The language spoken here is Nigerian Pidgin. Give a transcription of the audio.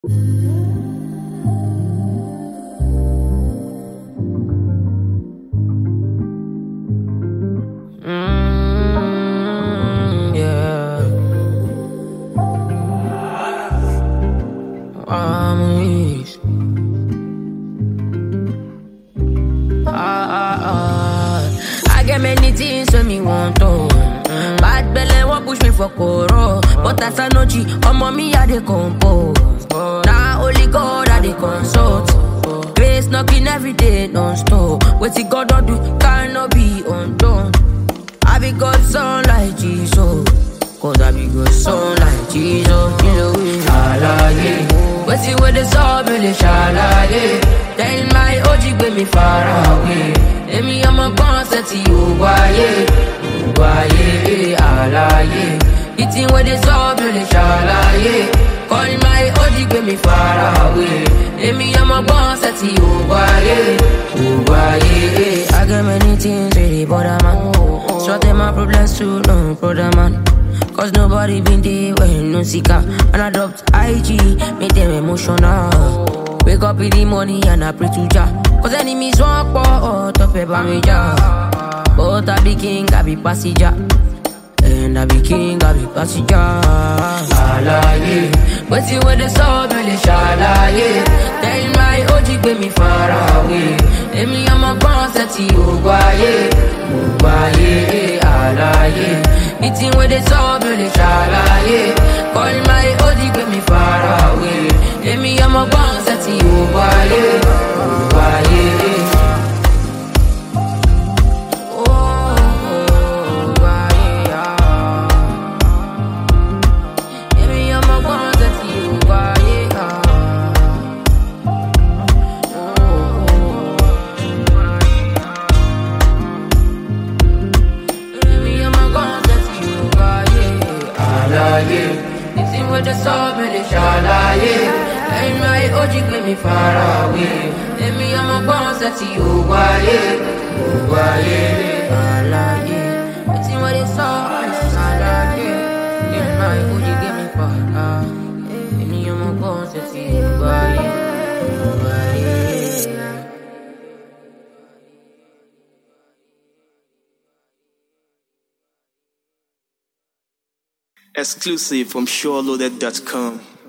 Yeah. Armies. I get many things when me want to. Bad belly won't push me for coro. But as I know G, me I dey compose. Now only God I dey consult. Grace knocking every day non-stop. What he God don't do cannot be undone. I be God's son like Jesus. Cause I be God's son like Jesus. You know it. Alaye. But see where the soul really shalaye. Tell my OG bring me far away. Let me I'm a concert to you. Waye. Alaye. The thing where the soul really shalaye. Call my OG bring me far away. Let me I'm a concert to you. Waye. I got many things really bother man. Sort them my problems too, no brother man. Cause nobody been there when no seeker. And I dropped IG, make them emotional. Wake up in the morning and I pray to Jah. Cause enemies walk for top paper major. But I be king, I be passenger. And I be king, I be passenger. Alaye. But see where the soul really shalaye. Tell my OG bring me far away. Let me I'm a concert to you. Alaye. The thing where the soul really shalaye. Call my OG bring me far away. Let me I'm a concert to you. With the soul, really shalaye. And my OG bring me far away. Let me I'm a concert to you. Alaye. It's in with the soul, really shalaye. And my OG bring me far away. Let me I'm a concert to you. Exclusive from SureLoaded.com.